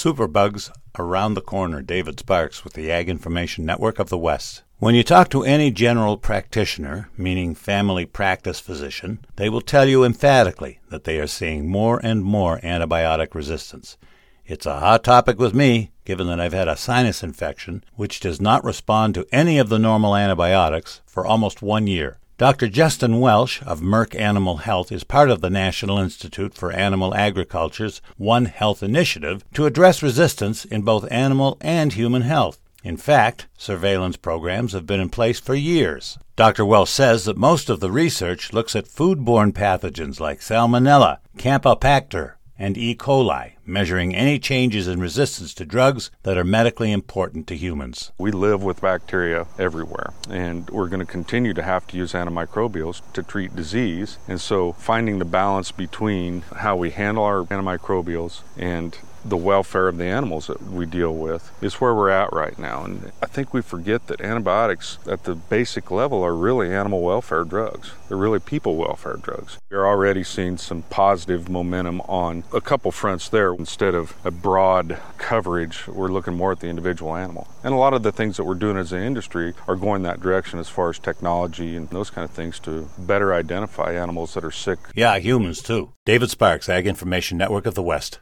Superbugs around the corner. David Sparks with the Ag Information Network of the West. When you talk to any general practitioner, meaning family practice physician, they will tell you emphatically that they are seeing more and more antibiotic resistance. It's a hot topic with me, given that I've had a sinus infection, which does not respond to any of the normal antibiotics for almost 1 year. Dr. Justin Welsh of Merck Animal Health is part of the National Institute for Animal Agriculture's One Health initiative to address resistance in both animal and human health. In fact, surveillance programs have been in place for years. Dr. Welsh says that most of the research looks at foodborne pathogens like Salmonella, Campylobacter, and E. coli, measuring any changes in resistance to drugs that are medically important to humans. We live with bacteria everywhere, and we're going to continue to have to use antimicrobials to treat disease. And so finding the balance between how we handle our antimicrobials and the welfare of the animals that we deal with is where we're at right now. And I think we forget that antibiotics at the basic level are really animal welfare drugs. They're really people welfare drugs. We're already seeing some positive momentum on a couple fronts there. Instead of a broad coverage, we're looking more at the individual animal. And a lot of the things that we're doing as an industry are going that direction as far as technology and those kind of things to better identify animals that are sick. Yeah, humans too. David Sparks, Ag Information Network of the West.